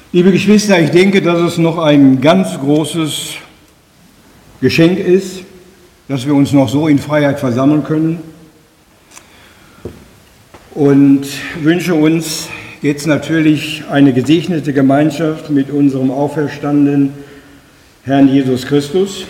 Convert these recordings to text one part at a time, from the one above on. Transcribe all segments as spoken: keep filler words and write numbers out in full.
Liebe Geschwister, ich denke, dass es noch ein ganz großes Geschenk ist, dass wir uns noch so in Freiheit versammeln können, und wünsche uns jetzt natürlich eine gesegnete Gemeinschaft mit unserem auferstandenen Herrn Jesus Christus.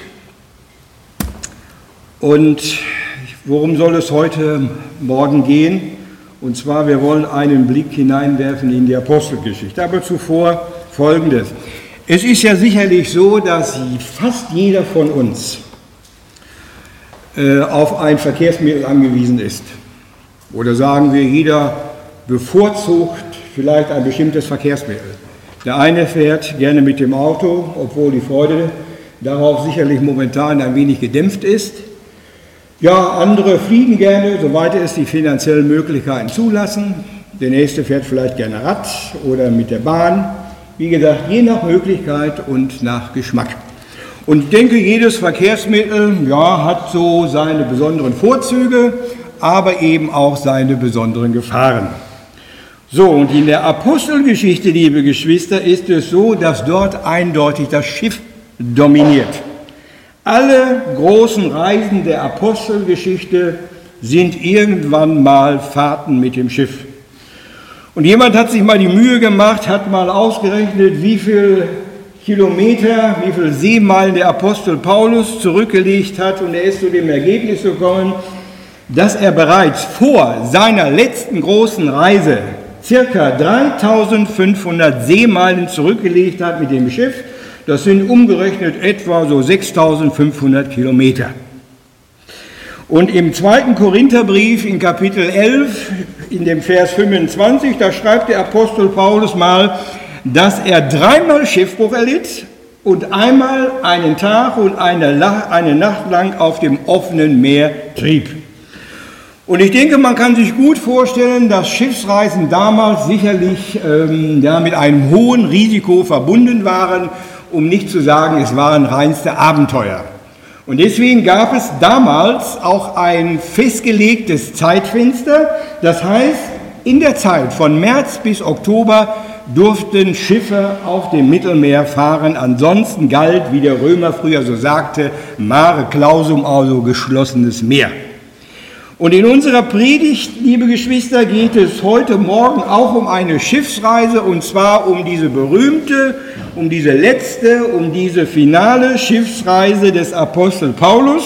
Und worum soll es heute Morgen gehen? Und zwar, wir wollen einen Blick hineinwerfen in die Apostelgeschichte. Aber zuvor Folgendes. Es ist ja sicherlich so, dass fast jeder von uns äh, auf ein Verkehrsmittel angewiesen ist. Oder sagen wir, jeder bevorzugt vielleicht ein bestimmtes Verkehrsmittel. Der eine fährt gerne mit dem Auto, obwohl die Freude darauf sicherlich momentan ein wenig gedämpft ist. Ja, andere fliegen gerne, soweit es die finanziellen Möglichkeiten zulassen. Der nächste fährt vielleicht gerne Rad oder mit der Bahn. Wie gesagt, je nach Möglichkeit und nach Geschmack. Und ich denke, jedes Verkehrsmittel ja, hat so seine besonderen Vorzüge, aber eben auch seine besonderen Gefahren. So, und in der Apostelgeschichte, liebe Geschwister, ist es so, dass dort eindeutig das Schiff dominiert. Alle großen Reisen der Apostelgeschichte sind irgendwann mal Fahrten mit dem Schiff. Und jemand hat sich mal die Mühe gemacht, hat mal ausgerechnet, wie viel Kilometer, wie viele Seemeilen der Apostel Paulus zurückgelegt hat, und er ist zu dem Ergebnis gekommen, dass er bereits vor seiner letzten großen Reise circa dreitausendfünfhundert Seemeilen zurückgelegt hat mit dem Schiff. Das sind umgerechnet etwa so sechstausendfünfhundert Kilometer. Und im zweiten Korintherbrief in Kapitel elf, in dem Vers fünfundzwanzig, da schreibt der Apostel Paulus mal, dass er dreimal Schiffbruch erlitt und einmal einen Tag und eine, eine Nacht lang auf dem offenen Meer trieb. Und ich denke, man kann sich gut vorstellen, dass Schiffsreisen damals sicherlich ähm, ja, mit einem hohen Risiko verbunden waren, um nicht zu sagen, es waren reinste Abenteuer. Und deswegen gab es damals auch ein festgelegtes Zeitfenster. Das heißt, in der Zeit von März bis Oktober durften Schiffe auf dem Mittelmeer fahren. Ansonsten galt, wie der Römer früher so sagte, mare clausum, also geschlossenes Meer. Und in unserer Predigt, liebe Geschwister, geht es heute Morgen auch um eine Schiffsreise, und zwar um diese berühmte, um diese letzte, um diese finale Schiffsreise des Apostel Paulus.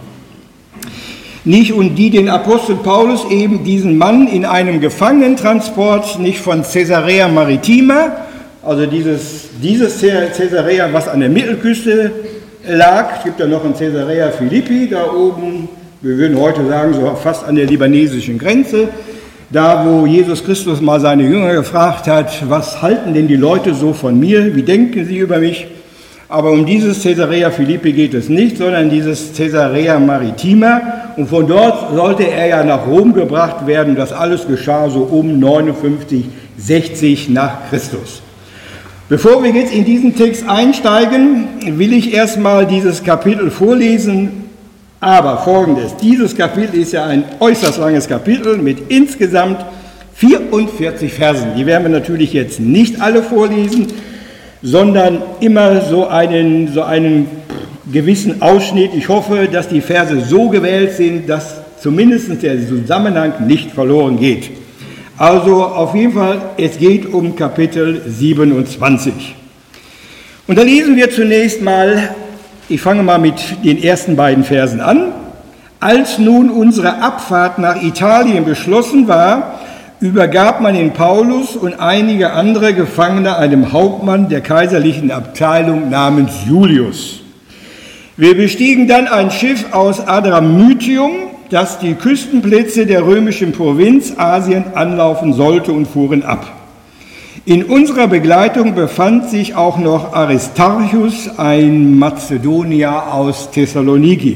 Nicht und die den Apostel Paulus eben diesen Mann in einem Gefangenentransport, nicht von Caesarea Maritima, also dieses, dieses Caesarea, was an der Mittelküste lag, es gibt ja noch ein Caesarea Philippi da oben, wir würden heute sagen, so fast an der libanesischen Grenze, da wo Jesus Christus mal seine Jünger gefragt hat, was halten denn die Leute so von mir, wie denken sie über mich? Aber um dieses Caesarea Philippi geht es nicht, sondern dieses Caesarea Maritima, und von dort sollte er ja nach Rom gebracht werden. Das alles geschah so um neunundfünfzig, sechzig nach Christus. Bevor wir jetzt in diesen Text einsteigen, will ich erstmal dieses Kapitel vorlesen. Aber Folgendes, dieses Kapitel ist ja ein äußerst langes Kapitel mit insgesamt vierundvierzig Versen. Die werden wir natürlich jetzt nicht alle vorlesen, sondern immer so einen, so einen gewissen Ausschnitt. Ich hoffe, dass die Verse so gewählt sind, dass zumindest der Zusammenhang nicht verloren geht. Also auf jeden Fall, es geht um Kapitel siebenundzwanzig. Und da lesen wir zunächst mal, ich fange mal mit den ersten beiden Versen an. Als nun unsere Abfahrt nach Italien beschlossen war, übergab man den Paulus und einige andere Gefangene einem Hauptmann der kaiserlichen Abteilung namens Julius. Wir bestiegen dann ein Schiff aus Adramyttium, das die Küstenplätze der römischen Provinz Asien anlaufen sollte, und fuhren ab. In unserer Begleitung befand sich auch noch Aristarchus, ein Mazedonier aus Thessaloniki.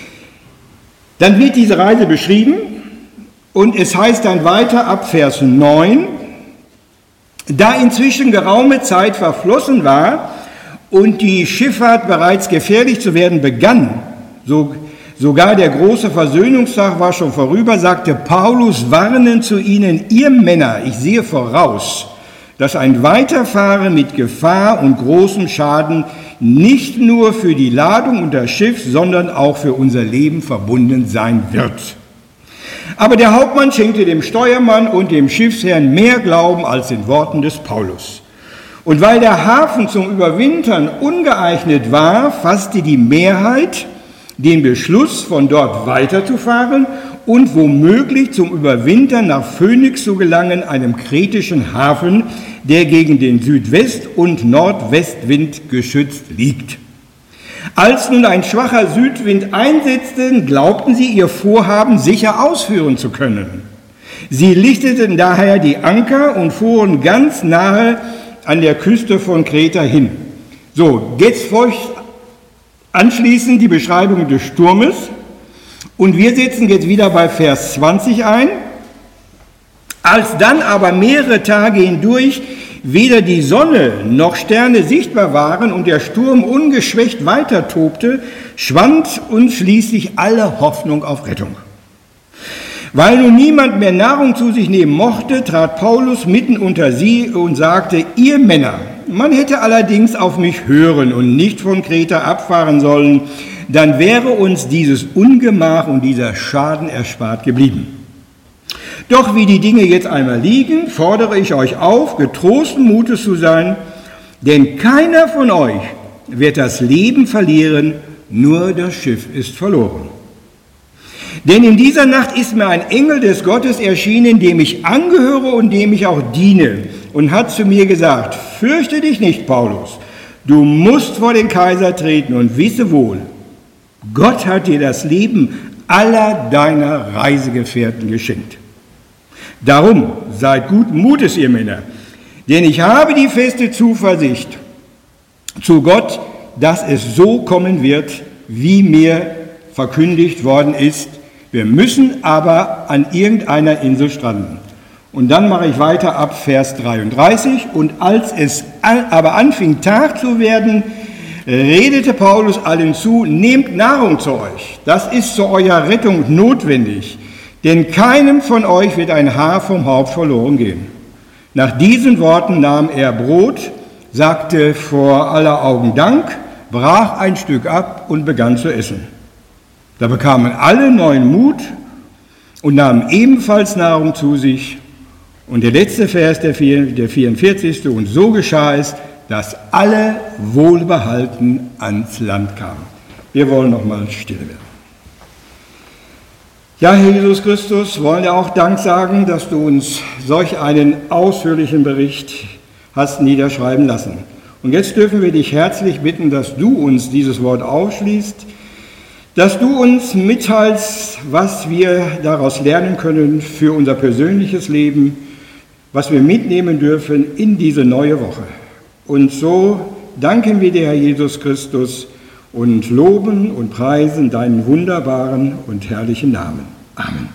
Dann wird diese Reise beschrieben, und es heißt dann weiter ab Vers neun, da inzwischen geraume Zeit verflossen war und die Schifffahrt bereits gefährlich zu werden begann, so, sogar der große Versöhnungstag war schon vorüber, sagte Paulus warnend zu ihnen, ihr Männer, ich sehe voraus, dass ein Weiterfahren mit Gefahr und großem Schaden nicht nur für die Ladung und das Schiff, sondern auch für unser Leben verbunden sein wird. Aber der Hauptmann schenkte dem Steuermann und dem Schiffsherrn mehr Glauben als den Worten des Paulus. Und weil der Hafen zum Überwintern ungeeignet war, fasste die Mehrheit den Beschluss, von dort weiterzufahren und womöglich zum Überwintern nach Phönix zu gelangen, einem kretischen Hafen, der gegen den Südwest- und Nordwestwind geschützt liegt. Als nun ein schwacher Südwind einsetzte, glaubten sie, ihr Vorhaben sicher ausführen zu können. Sie lichteten daher die Anker und fuhren ganz nahe an der Küste von Kreta hin. So, jetzt folgt anschließend die Beschreibung des Sturmes. Und wir setzen jetzt wieder bei Vers zwanzig ein. Als dann aber mehrere Tage hindurch weder die Sonne noch Sterne sichtbar waren und der Sturm ungeschwächt weiter tobte, schwand uns schließlich alle Hoffnung auf Rettung. Weil nun niemand mehr Nahrung zu sich nehmen mochte, trat Paulus mitten unter sie und sagte: Ihr Männer, man hätte allerdings auf mich hören und nicht von Kreta abfahren sollen, dann wäre uns dieses Ungemach und dieser Schaden erspart geblieben. Doch wie die Dinge jetzt einmal liegen, fordere ich euch auf, getrosten Mutes zu sein, denn keiner von euch wird das Leben verlieren, nur das Schiff ist verloren. Denn in dieser Nacht ist mir ein Engel des Gottes erschienen, dem ich angehöre und dem ich auch diene, und hat zu mir gesagt: Fürchte dich nicht, Paulus, du musst vor den Kaiser treten und wisse wohl, Gott hat dir das Leben aller deiner Reisegefährten geschenkt. Darum seid guten Mutes, ihr Männer, denn ich habe die feste Zuversicht zu Gott, dass es so kommen wird, wie mir verkündigt worden ist. Wir müssen aber an irgendeiner Insel stranden. Und dann mache ich weiter ab Vers dreiunddreißig. Und als es aber anfing, Tag zu werden, redete Paulus allen zu: Nehmt Nahrung zu euch, das ist zu eurer Rettung notwendig, denn keinem von euch wird ein Haar vom Haupt verloren gehen. Nach diesen Worten nahm er Brot, sagte vor aller Augen Dank, brach ein Stück ab und begann zu essen. Da bekamen alle neuen Mut und nahmen ebenfalls Nahrung zu sich. Und der letzte Vers, der vierundvierzigste Und so geschah es, dass alle wohlbehalten ans Land kamen. Wir wollen noch mal stille werden. Ja, Herr Jesus Christus, wollen dir auch Dank sagen, dass du uns solch einen ausführlichen Bericht hast niederschreiben lassen. Und jetzt dürfen wir dich herzlich bitten, dass du uns dieses Wort aufschließt, dass du uns mitteilst, was wir daraus lernen können für unser persönliches Leben, was wir mitnehmen dürfen in diese neue Woche. Und so danken wir dir, Herr Jesus Christus, und loben und preisen deinen wunderbaren und herrlichen Namen. Amen.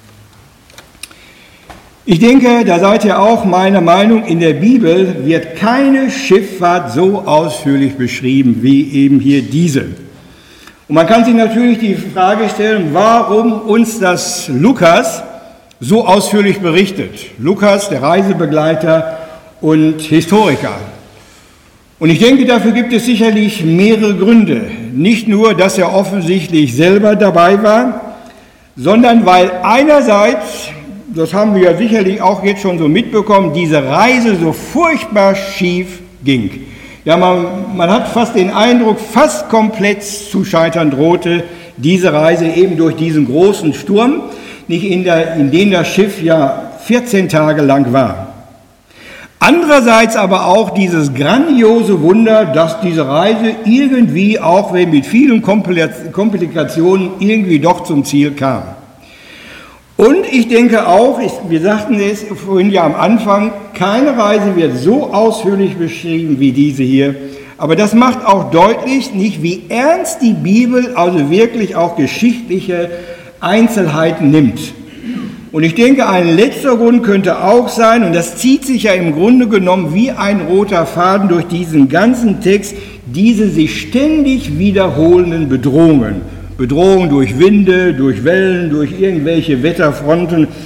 Ich denke, da seid ihr auch meiner Meinung, in der Bibel wird keine Schifffahrt so ausführlich beschrieben wie eben hier diese. Und man kann sich natürlich die Frage stellen, warum uns das Lukas so ausführlich berichtet. Lukas, der Reisebegleiter und Historiker. Und ich denke, dafür gibt es sicherlich mehrere Gründe. Nicht nur, dass er offensichtlich selber dabei war, sondern weil einerseits, das haben wir ja sicherlich auch jetzt schon so mitbekommen, diese Reise so furchtbar schief ging. Ja, man, man hat fast den Eindruck, fast komplett zu scheitern drohte diese Reise eben durch diesen großen Sturm, nicht in, der, in dem das Schiff ja vierzehn Tage lang war. Andererseits aber auch dieses grandiose Wunder, dass diese Reise irgendwie, auch wenn mit vielen Komplikationen, irgendwie doch zum Ziel kam. Und ich denke auch, ich, wir sagten es vorhin ja am Anfang, keine Reise wird so ausführlich beschrieben wie diese hier. Aber das macht auch deutlich, nicht wie ernst die Bibel also wirklich auch geschichtliche Einzelheiten nimmt. Und ich denke, ein letzter Grund könnte auch sein, und das zieht sich ja im Grunde genommen wie ein roter Faden durch diesen ganzen Text, diese sich ständig wiederholenden Bedrohungen. Bedrohungen durch Winde, durch Wellen, durch irgendwelche Wetterfronten.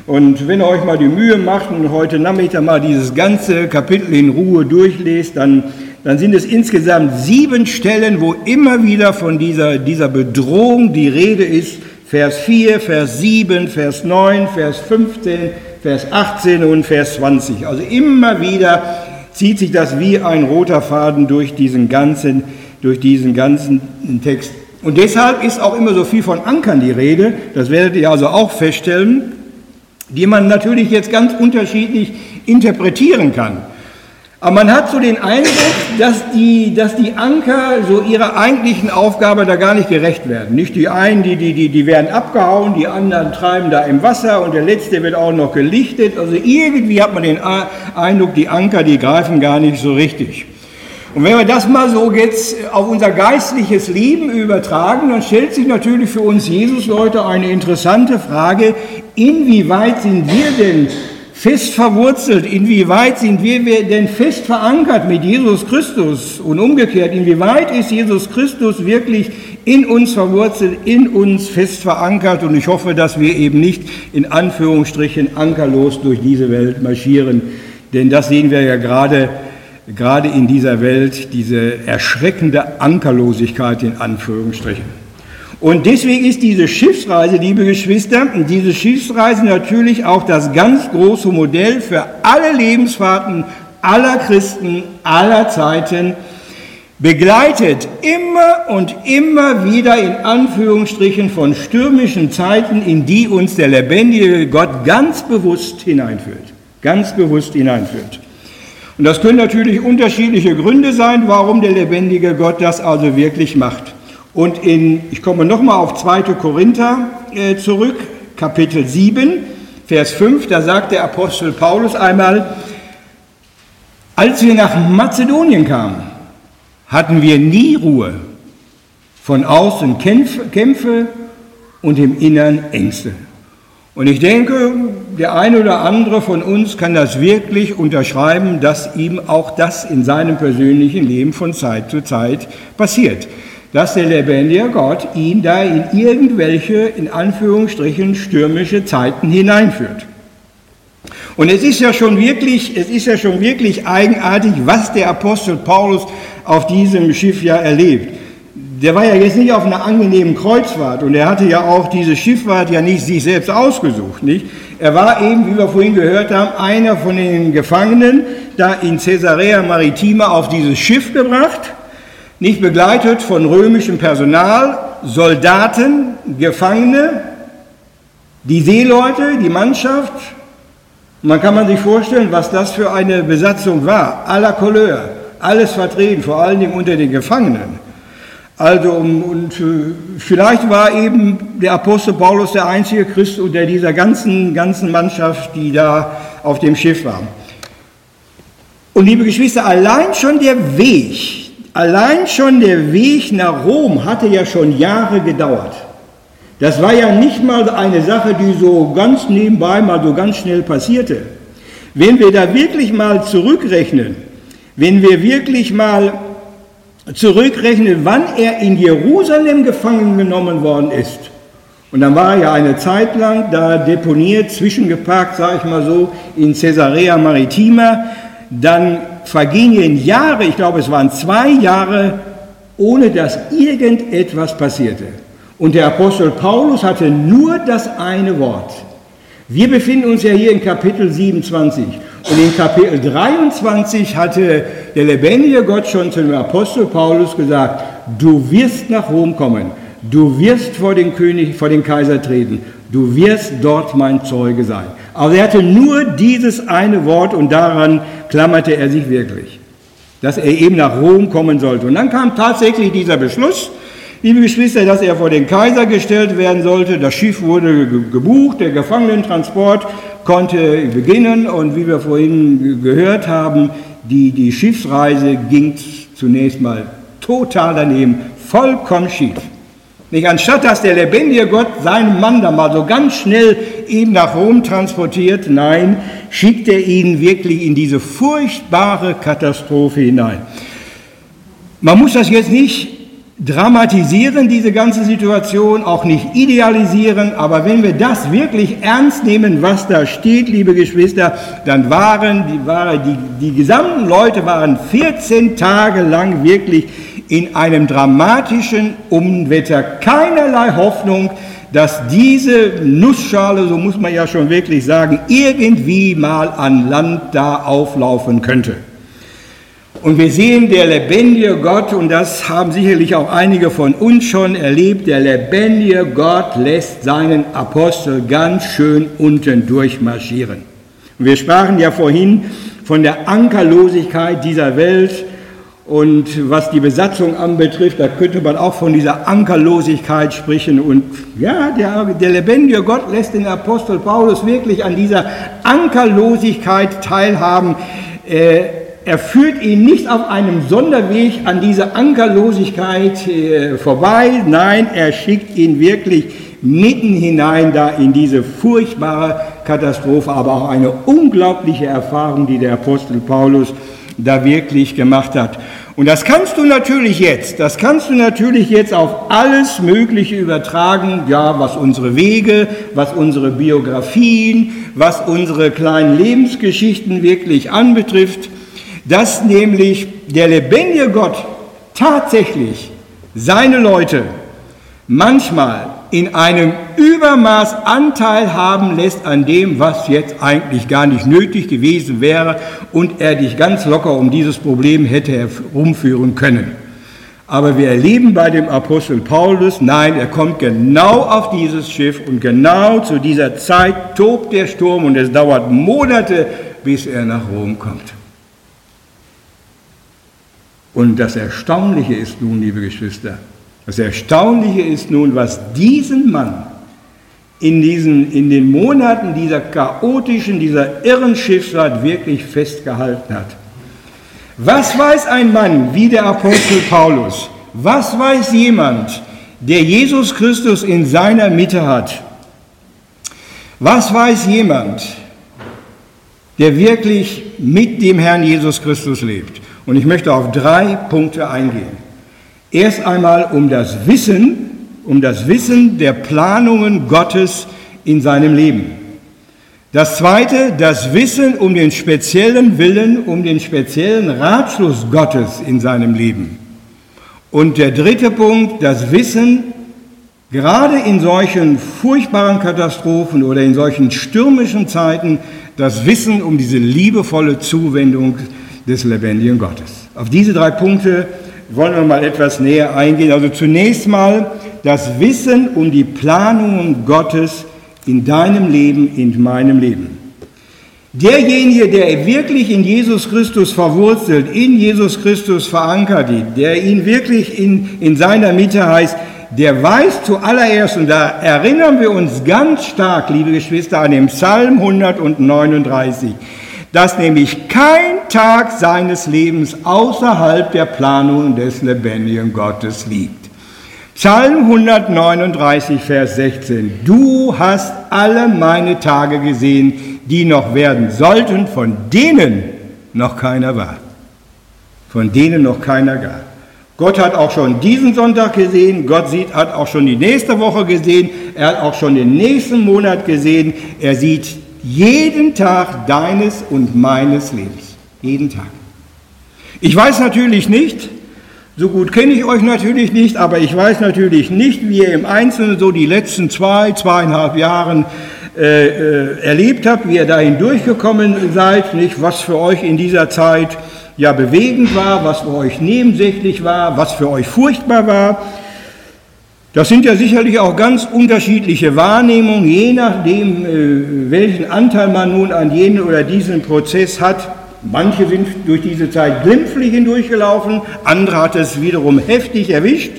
Und wenn ihr euch mal die Mühe macht und heute Nachmittag mal dieses ganze Kapitel in Ruhe durchlest, dann, dann sind es insgesamt sieben Stellen, wo immer wieder von dieser, dieser Bedrohung die Rede ist. Vers vier, Vers sieben, Vers neun, Vers fünfzehn, Vers achtzehn und Vers zwanzig. Also immer wieder zieht sich das wie ein roter Faden durch diesen ganzen, durch diesen ganzen Text. Und deshalb ist auch immer so viel von Ankern die Rede, das werdet ihr also auch feststellen, die man natürlich jetzt ganz unterschiedlich interpretieren kann. Aber man hat so den Eindruck, dass die, dass die Anker so ihrer eigentlichen Aufgabe da gar nicht gerecht werden. Nicht die einen, die, die, die, die werden abgehauen, die anderen treiben da im Wasser und der letzte wird auch noch gelichtet. Also irgendwie hat man den Eindruck, die Anker, die greifen gar nicht so richtig. Und wenn wir das mal so jetzt auf unser geistliches Leben übertragen, dann stellt sich natürlich für uns Jesus-Leute eine interessante Frage, inwieweit sind wir denn fest verwurzelt, inwieweit sind wir denn fest verankert mit Jesus Christus und umgekehrt, inwieweit ist Jesus Christus wirklich in uns verwurzelt, in uns fest verankert, und ich hoffe, dass wir eben nicht in Anführungsstrichen ankerlos durch diese Welt marschieren, denn das sehen wir ja gerade gerade in dieser Welt, diese erschreckende Ankerlosigkeit in Anführungsstrichen. Und deswegen ist diese Schiffsreise, liebe Geschwister, diese Schiffsreise natürlich auch das ganz große Modell für alle Lebensfahrten aller Christen, aller Zeiten, begleitet immer und immer wieder in Anführungsstrichen von stürmischen Zeiten, in die uns der lebendige Gott ganz bewusst hineinführt, ganz bewusst hineinführt. Und das können natürlich unterschiedliche Gründe sein, warum der lebendige Gott das also wirklich macht. Und in, ich komme nochmal auf zweiter Korinther äh, zurück, Kapitel sieben, Vers fünf, da sagt der Apostel Paulus einmal, als wir nach Mazedonien kamen, hatten wir nie Ruhe, von außen Kämpfe, Kämpfe und im Innern Ängste. Und ich denke, der eine oder andere von uns kann das wirklich unterschreiben, dass ihm auch das in seinem persönlichen Leben von Zeit zu Zeit passiert. Dass der lebendige Gott ihn da in irgendwelche, in Anführungsstrichen, stürmische Zeiten hineinführt. Und es ist ja schon wirklich, es ist ja schon wirklich eigenartig, was der Apostel Paulus auf diesem Schiff ja erlebt. Der war ja jetzt nicht auf einer angenehmen Kreuzfahrt und er hatte ja auch diese Schifffahrt ja nicht sich selbst ausgesucht, nicht? Er war eben, wie wir vorhin gehört haben, einer von den Gefangenen, da in Caesarea Maritima auf dieses Schiff gebracht, nicht begleitet von römischem Personal, Soldaten, Gefangene, die Seeleute, die Mannschaft. Man kann man sich vorstellen, was das für eine Besatzung war, à la Couleur, alles vertreten, vor allen Dingen unter den Gefangenen. Also, und vielleicht war eben der Apostel Paulus der einzige Christ unter dieser ganzen, ganzen Mannschaft, die da auf dem Schiff war. Und liebe Geschwister, allein schon der Weg, allein schon der Weg nach Rom hatte ja schon Jahre gedauert. Das war ja nicht mal eine Sache, die so ganz nebenbei mal so ganz schnell passierte. Wenn wir da wirklich mal zurückrechnen, wenn wir wirklich mal zurückrechnen, wann er in Jerusalem gefangen genommen worden ist. Und dann war er ja eine Zeit lang da deponiert, zwischengeparkt, sage ich mal so, in Caesarea Maritima. Dann vergingen Jahre, ich glaube es waren zwei Jahre, ohne dass irgendetwas passierte. Und der Apostel Paulus hatte nur das eine Wort. Wir befinden uns ja hier in Kapitel siebenundzwanzig. Und in Kapitel dreiundzwanzig hatte der lebendige Gott schon zu dem Apostel Paulus gesagt, du wirst nach Rom kommen, du wirst vor den König, vor den Kaiser treten, du wirst dort mein Zeuge sein. Also er hatte nur dieses eine Wort und daran klammerte er sich wirklich, dass er eben nach Rom kommen sollte. Und dann kam tatsächlich dieser Beschluss, liebe Geschwister, dass er vor den Kaiser gestellt werden sollte. Das Schiff wurde gebucht, der Gefangenentransport konnte beginnen und wie wir vorhin gehört haben, die, die Schiffsreise ging zunächst mal total daneben, vollkommen schief. Nicht, anstatt dass der lebendige Gott seinen Mann da mal so ganz schnell eben nach Rom transportiert, nein, schickt er ihn wirklich in diese furchtbare Katastrophe hinein. Man muss das jetzt nicht dramatisieren diese ganze Situation, auch nicht idealisieren, aber wenn wir das wirklich ernst nehmen, was da steht, liebe Geschwister, dann waren die, waren die, die gesamten Leute waren vierzehn Tage lang wirklich in einem dramatischen Unwetter, keinerlei Hoffnung, dass diese Nussschale, so muss man ja schon wirklich sagen, irgendwie mal an Land da auflaufen könnte. Und wir sehen, der lebendige Gott, und das haben sicherlich auch einige von uns schon erlebt, der lebendige Gott lässt seinen Apostel ganz schön unten durchmarschieren. Und wir sprachen ja vorhin von der Ankerlosigkeit dieser Welt, und was die Besatzung anbetrifft, da könnte man auch von dieser Ankerlosigkeit sprechen. Und ja, der, der lebendige Gott lässt den Apostel Paulus wirklich an dieser Ankerlosigkeit teilhaben. Äh, Er führt ihn nicht auf einem Sonderweg an diese Ankerlosigkeit äh, vorbei, nein, er schickt ihn wirklich mitten hinein da in diese furchtbare Katastrophe, aber auch eine unglaubliche Erfahrung, die der Apostel Paulus da wirklich gemacht hat. Und das kannst du natürlich jetzt, das kannst du natürlich jetzt auf alles Mögliche übertragen, ja, was unsere Wege, was unsere Biografien, was unsere kleinen Lebensgeschichten wirklich anbetrifft, dass nämlich der lebendige Gott tatsächlich seine Leute manchmal in einem Übermaß Anteil haben lässt an dem, was jetzt eigentlich gar nicht nötig gewesen wäre und er dich ganz locker um dieses Problem hätte herumführen können. Aber wir erleben bei dem Apostel Paulus, nein, er kommt genau auf dieses Schiff und genau zu dieser Zeit tobt der Sturm und es dauert Monate, bis er nach Rom kommt. Und das Erstaunliche ist nun, liebe Geschwister, das Erstaunliche ist nun, was diesen Mann in, diesen, in den Monaten dieser chaotischen, dieser irren Schiffsfahrt wirklich festgehalten hat. Was weiß ein Mann wie der Apostel Paulus? Was weiß jemand, der Jesus Christus in seiner Mitte hat? Was weiß jemand, der wirklich mit dem Herrn Jesus Christus lebt? Und ich möchte auf drei Punkte eingehen. Erst einmal um das Wissen, um das Wissen der Planungen Gottes in seinem Leben. Das zweite, das Wissen um den speziellen Willen, um den speziellen Ratschluss Gottes in seinem Leben. Und der dritte Punkt, das Wissen, gerade in solchen furchtbaren Katastrophen oder in solchen stürmischen Zeiten, das Wissen um diese liebevolle Zuwendung des lebendigen Gottes. Auf diese drei Punkte wollen wir mal etwas näher eingehen. Also zunächst mal das Wissen um die Planungen Gottes in deinem Leben, in meinem Leben. Derjenige, der wirklich in Jesus Christus verwurzelt, in Jesus Christus verankert ist, der ihn wirklich in, in seiner Mitte heißt, der weiß zuallererst, und da erinnern wir uns ganz stark, liebe Geschwister, an den Psalm hundertneununddreißig, dass nämlich kein Tag seines Lebens außerhalb der Planung des lebendigen Gottes liegt. Psalm hundertneununddreißig, Vers sechzehn. Du hast alle meine Tage gesehen, die noch werden sollten, von denen noch keiner war. Von denen noch keiner gab. Gott hat auch schon diesen Sonntag gesehen, Gott sieht, hat auch schon die nächste Woche gesehen, er hat auch schon den nächsten Monat gesehen, er sieht jeden Tag deines und meines Lebens. Jeden Tag. Ich weiß natürlich nicht, so gut kenne ich euch natürlich nicht, aber ich weiß natürlich nicht, wie ihr im Einzelnen so die letzten zwei, zweieinhalb Jahren äh, äh, erlebt habt, wie ihr dahin durchgekommen seid, nicht, was für euch in dieser Zeit ja bewegend war, was für euch nebensächlich war, was für euch furchtbar war. Das sind ja sicherlich auch ganz unterschiedliche Wahrnehmungen, je nachdem, äh, welchen Anteil man nun an jenen oder diesen Prozess hat. Manche sind durch diese Zeit glimpflich hindurchgelaufen, andere hat es wiederum heftig erwischt.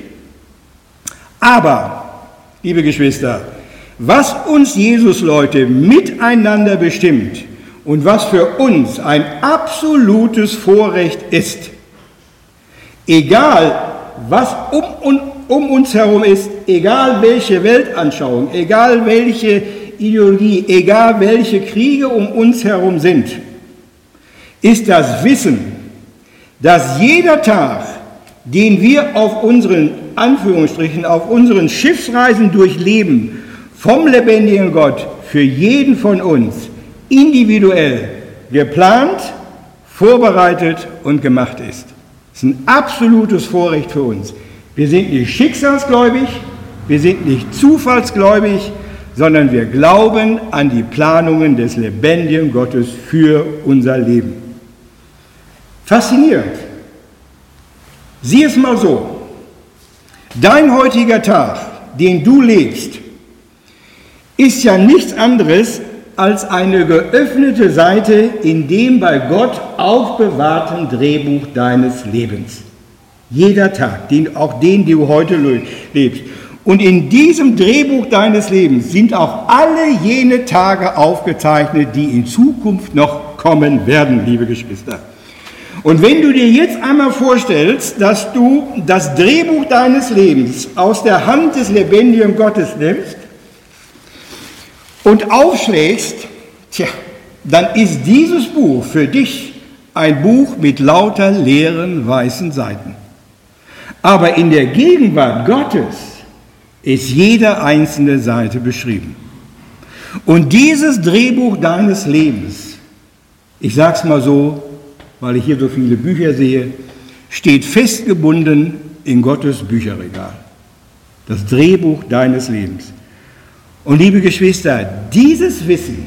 Aber, liebe Geschwister, was uns Jesus-Leute miteinander bestimmt und was für uns ein absolutes Vorrecht ist, egal was um, um, um uns herum ist, egal welche Weltanschauung, egal welche Ideologie, egal welche Kriege um uns herum sind, ist das Wissen, dass jeder Tag den wir auf unseren, Anführungsstrichen, auf unseren Schiffsreisen durchleben, vom lebendigen Gott für jeden von uns individuell geplant, vorbereitet und gemacht ist. Das ist ein absolutes Vorrecht für uns. Wir sind nicht schicksalsgläubig, wir sind nicht zufallsgläubig, sondern wir glauben an die Planungen des lebendigen Gottes für unser Leben. Faszinierend. Sieh es mal so. Dein heutiger Tag, den du lebst, ist ja nichts anderes als eine geöffnete Seite in dem bei Gott aufbewahrten Drehbuch deines Lebens. Jeder Tag, den, auch den, den du heute lebst. Und in diesem Drehbuch deines Lebens sind auch alle jene Tage aufgezeichnet, die in Zukunft noch kommen werden, liebe Geschwister. Und wenn du dir jetzt einmal vorstellst, dass du das Drehbuch deines Lebens aus der Hand des lebendigen Gottes nimmst und aufschlägst, tja, dann ist dieses Buch für dich ein Buch mit lauter leeren weißen Seiten. Aber in der Gegenwart Gottes ist jede einzelne Seite beschrieben. Und dieses Drehbuch deines Lebens, ich sage es mal so, weil ich hier so viele Bücher sehe, steht festgebunden in Gottes Bücherregal. Das Drehbuch deines Lebens. Und liebe Geschwister, dieses Wissen,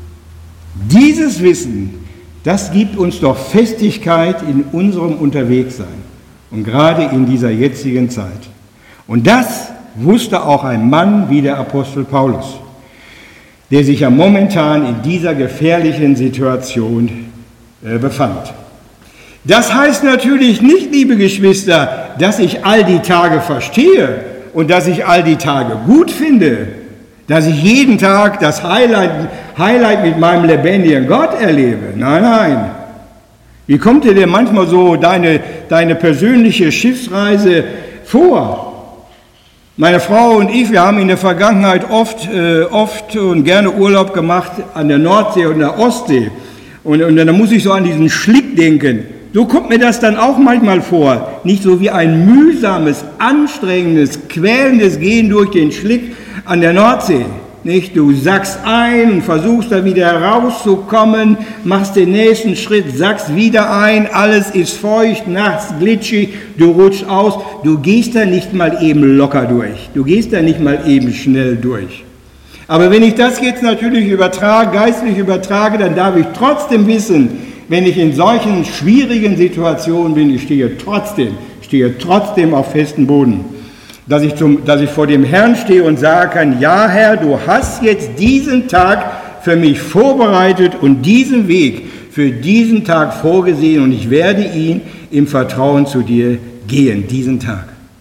dieses Wissen, das gibt uns doch Festigkeit in unserem Unterwegssein. Und gerade in dieser jetzigen Zeit. Und das wusste auch ein Mann wie der Apostel Paulus, der sich ja momentan in dieser gefährlichen Situation äh, befand. Das heißt natürlich nicht, liebe Geschwister, dass ich all die Tage verstehe und dass ich all die Tage gut finde, dass ich jeden Tag das Highlight, Highlight mit meinem lebendigen Gott erlebe. Nein, nein. Wie kommt dir denn manchmal so deine, deine persönliche Schiffsreise vor? Meine Frau und ich, wir haben in der Vergangenheit oft, äh, oft und gerne Urlaub gemacht an der Nordsee und der Ostsee. Und, und dann muss ich so an diesen Schlick denken. So kommt mir das dann auch manchmal vor. Nicht so wie ein mühsames, anstrengendes, quälendes Gehen durch den Schlick an der Nordsee. Nicht? Du sackst ein und versuchst da wieder herauszukommen, machst den nächsten Schritt, sackst wieder ein, alles ist feucht, nachts glitschig, du rutschst aus. Du gehst da nicht mal eben locker durch, du gehst da nicht mal eben schnell durch. Aber wenn ich das jetzt natürlich übertrage, geistlich übertrage, dann darf ich trotzdem wissen, wenn ich in solchen schwierigen Situationen bin, ich stehe trotzdem, stehe trotzdem auf festem Boden. Dass ich, zum, dass ich vor dem Herrn stehe und sagen kann, ja Herr, du hast jetzt diesen Tag für mich vorbereitet und diesen Weg für diesen Tag vorgesehen und ich werde ihn im Vertrauen zu dir gehen, diesen Tag.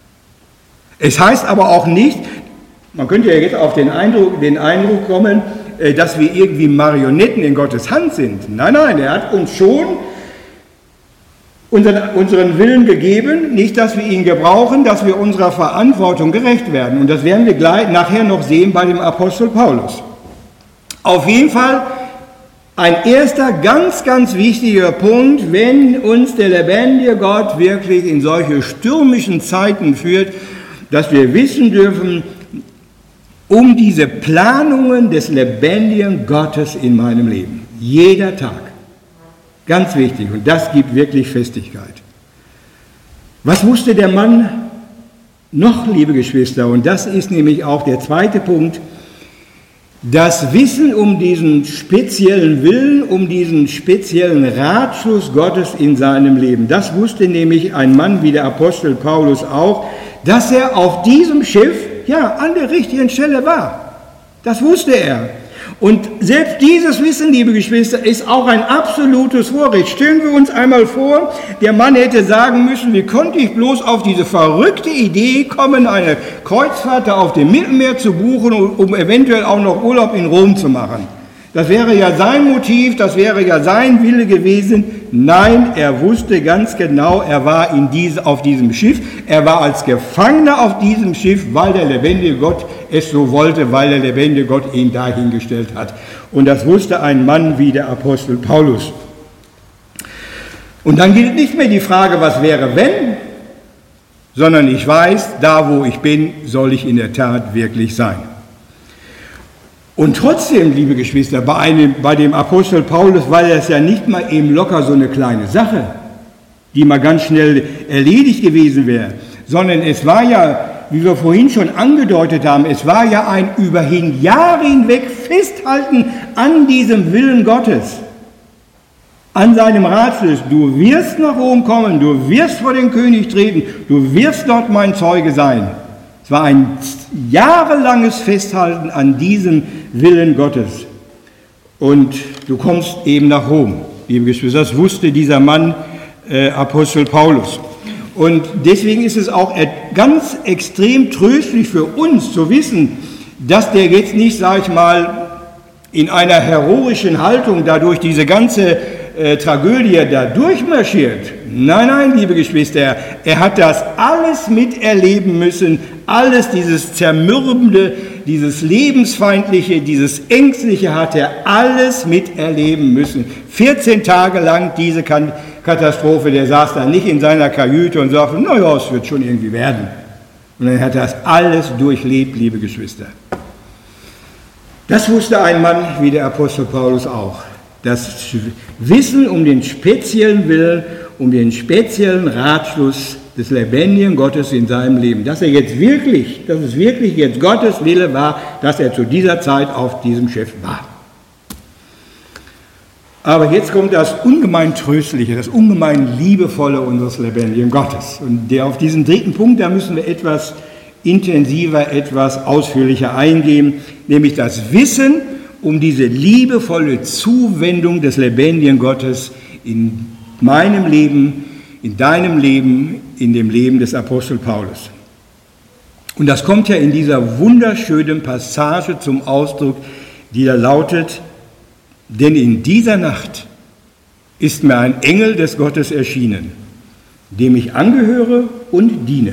Es heißt aber auch nicht, man könnte ja jetzt auf den Eindruck, den Eindruck kommen, dass wir irgendwie Marionetten in Gottes Hand sind. Nein, nein, er hat uns schon Unseren, unseren Willen gegeben, nicht, dass wir ihn gebrauchen, dass wir unserer Verantwortung gerecht werden. Und das werden wir gleich nachher noch sehen bei dem Apostel Paulus. Auf jeden Fall ein erster ganz, ganz wichtiger Punkt, wenn uns der lebendige Gott wirklich in solche stürmischen Zeiten führt, dass wir wissen dürfen, um diese Planungen des lebendigen Gottes in meinem Leben. Jeder Tag. Ganz wichtig, und das gibt wirklich Festigkeit. Was wusste der Mann noch, liebe Geschwister? Und das ist nämlich auch der zweite Punkt. Das Wissen um diesen speziellen Willen, um diesen speziellen Ratschluss Gottes in seinem Leben. Das wusste nämlich ein Mann wie der Apostel Paulus auch, dass er auf diesem Schiff, ja, an der richtigen Stelle war. Das wusste er. Und selbst dieses Wissen, liebe Geschwister, ist auch ein absolutes Vorrecht. Stellen wir uns einmal vor, der Mann hätte sagen müssen, wie konnte ich bloß auf diese verrückte Idee kommen, eine Kreuzfahrt auf dem Mittelmeer zu buchen, um eventuell auch noch Urlaub in Rom zu machen. Das wäre ja sein Motiv, das wäre ja sein Wille gewesen. Nein, er wusste ganz genau, er war in diese, auf diesem Schiff, er war als Gefangener auf diesem Schiff, weil der lebendige Gott es so wollte, weil der lebendige Gott ihn dahingestellt hat. Und das wusste ein Mann wie der Apostel Paulus. Und dann gilt nicht mehr die Frage, was wäre, wenn, sondern ich weiß, da wo ich bin, soll ich in der Tat wirklich sein. Und trotzdem, liebe Geschwister, bei, einem, bei dem Apostel Paulus war das ja nicht mal eben locker so eine kleine Sache, die mal ganz schnell erledigt gewesen wäre, sondern es war ja, wie wir vorhin schon angedeutet haben, es war ja ein über Jahre hinweg Festhalten an diesem Willen Gottes, an seinem Ratschluss. Du wirst nach Rom kommen, du wirst vor den König treten, du wirst dort mein Zeuge sein. Es war ein jahrelanges Festhalten an diesem Willen Gottes. Und du kommst eben nach Rom, liebe Geschwister. Das wusste dieser Mann, äh, Apostel Paulus. Und deswegen ist es auch ganz extrem tröstlich für uns zu wissen, dass der jetzt nicht, sage ich mal, in einer heroischen Haltung dadurch diese ganze äh, Tragödie da durchmarschiert. Nein, nein, liebe Geschwister, er hat das alles miterleben müssen, alles dieses Zermürbende, dieses Lebensfeindliche, dieses Ängstliche hat er alles miterleben müssen. vierzehn Tage lang diese Katastrophe, der saß da nicht in seiner Kajüte und sagte, naja, es wird schon irgendwie werden. Und dann hat er das alles durchlebt, liebe Geschwister. Das wusste ein Mann wie der Apostel Paulus auch. Das Wissen um den speziellen Willen, um den speziellen Ratschluss des lebendigen Gottes in seinem Leben. Dass er jetzt wirklich, dass es wirklich jetzt Gottes Wille war, dass er zu dieser Zeit auf diesem Schiff war. Aber jetzt kommt das ungemein Tröstliche, das ungemein Liebevolle unseres lebendigen Gottes. Und der auf diesen dritten Punkt, da müssen wir etwas intensiver, etwas ausführlicher eingehen, nämlich das Wissen um diese liebevolle Zuwendung des lebendigen Gottes in meinem Leben, in deinem Leben, in dem Leben des Apostel Paulus. Und das kommt ja in dieser wunderschönen Passage zum Ausdruck, die da lautet, denn in dieser Nacht ist mir ein Engel des Gottes erschienen, dem ich angehöre und diene.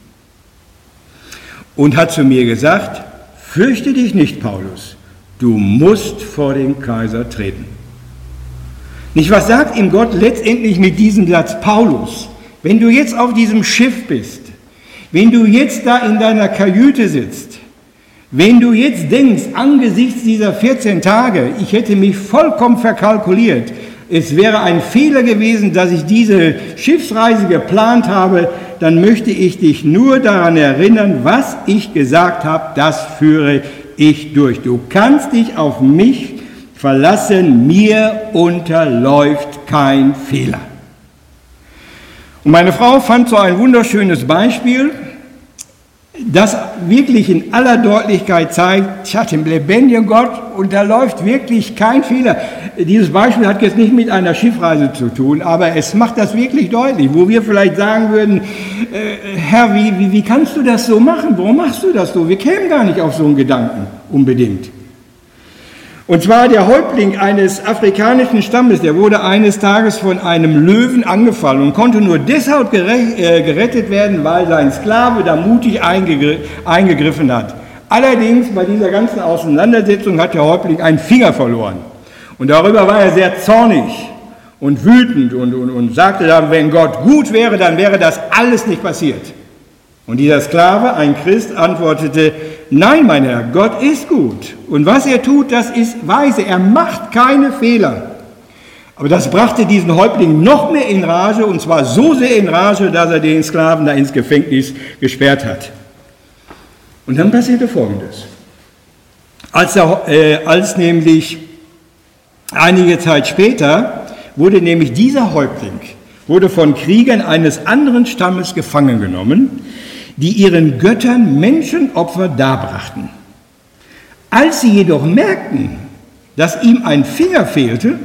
Und hat zu mir gesagt, fürchte dich nicht, Paulus, du musst vor den Kaiser treten. Nicht, was sagt ihm Gott letztendlich mit diesem Satz? Paulus, wenn du jetzt auf diesem Schiff bist, wenn du jetzt da in deiner Kajüte sitzt, wenn du jetzt denkst, angesichts dieser vierzehn Tage, ich hätte mich vollkommen verkalkuliert, es wäre ein Fehler gewesen, dass ich diese Schiffsreise geplant habe, dann möchte ich dich nur daran erinnern, was ich gesagt habe, das führe ich durch. Du kannst dich auf mich verlassen, mir unterläuft kein Fehler. Und meine Frau fand so ein wunderschönes Beispiel, das wirklich in aller Deutlichkeit zeigt, tja, dem lebendigen Gott unterläuft wirklich kein Fehler. Dieses Beispiel hat jetzt nicht mit einer Schiffreise zu tun, aber es macht das wirklich deutlich, wo wir vielleicht sagen würden, äh, Herr, wie, wie, wie kannst du das so machen? Warum machst du das so? Wir kämen gar nicht auf so einen Gedanken unbedingt. Und zwar der Häuptling eines afrikanischen Stammes, der wurde eines Tages von einem Löwen angefallen und konnte nur deshalb gerettet werden, weil sein Sklave da mutig eingegriffen hat. Allerdings bei dieser ganzen Auseinandersetzung hat der Häuptling einen Finger verloren. Und darüber war er sehr zornig und wütend und, und, und sagte dann, wenn Gott gut wäre, dann wäre das alles nicht passiert. Und dieser Sklave, ein Christ, antwortete, nein, mein Herr, Gott ist gut. Und was er tut, das ist weise. Er macht keine Fehler. Aber das brachte diesen Häuptling noch mehr in Rage, und zwar so sehr in Rage, dass er den Sklaven da ins Gefängnis gesperrt hat. Und dann passierte Folgendes. Als, er, äh, als nämlich einige Zeit später wurde nämlich dieser Häuptling wurde von Kriegern eines anderen Stammes gefangen genommen, die ihren Göttern Menschenopfer darbrachten. Als sie jedoch merkten, dass ihm ein Finger fehlte,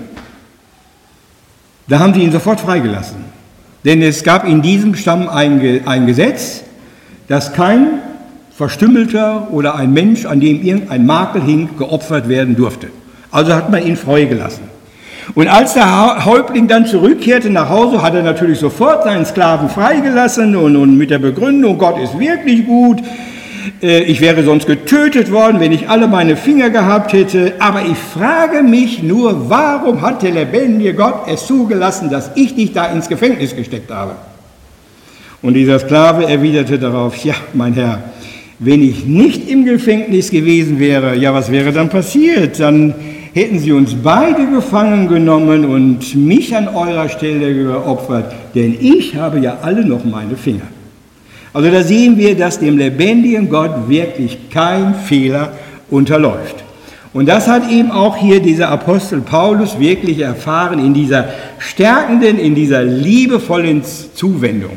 da haben sie ihn sofort freigelassen. Denn es gab in diesem Stamm ein, ein Gesetz, dass kein Verstümmelter oder ein Mensch, an dem irgendein Makel hing, geopfert werden durfte. Also hat man ihn freigelassen. Und als der Häuptling dann zurückkehrte nach Hause, hat er natürlich sofort seinen Sklaven freigelassen und, und mit der Begründung, Gott ist wirklich gut, äh, ich wäre sonst getötet worden, wenn ich alle meine Finger gehabt hätte. Aber ich frage mich nur, warum hat der lebendige Gott es zugelassen, dass ich dich da ins Gefängnis gesteckt habe? Und dieser Sklave erwiderte darauf, ja, mein Herr, wenn ich nicht im Gefängnis gewesen wäre, ja, was wäre dann passiert? Dann hätten sie uns beide gefangen genommen und mich an eurer Stelle geopfert, denn ich habe ja alle noch meine Finger. Also da sehen wir, dass dem lebendigen Gott wirklich kein Fehler unterläuft. Und das hat eben auch hier dieser Apostel Paulus wirklich erfahren in dieser stärkenden, in dieser liebevollen Zuwendung.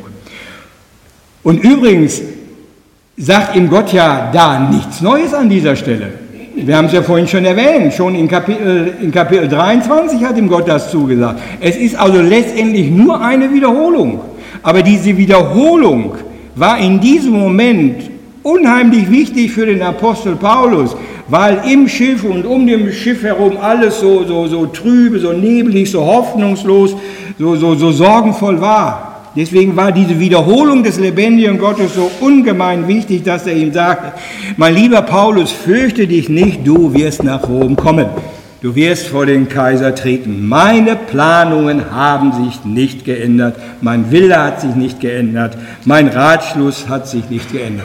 Und übrigens sagt ihm Gott ja da nichts Neues an dieser Stelle. Wir haben es ja vorhin schon erwähnt, schon in Kapitel, in Kapitel dreiundzwanzig hat ihm Gott das zugesagt. Es ist also letztendlich nur eine Wiederholung. Aber diese Wiederholung war in diesem Moment unheimlich wichtig für den Apostel Paulus, weil im Schiff und um dem Schiff herum alles so, so, so trübe, so nebelig, so hoffnungslos, so, so, so sorgenvoll war. Deswegen war diese Wiederholung des lebendigen Gottes so ungemein wichtig, dass er ihm sagte, mein lieber Paulus, fürchte dich nicht, du wirst nach Rom kommen. Du wirst vor den Kaiser treten. Meine Planungen haben sich nicht geändert. Mein Wille hat sich nicht geändert. Mein Ratschluss hat sich nicht geändert.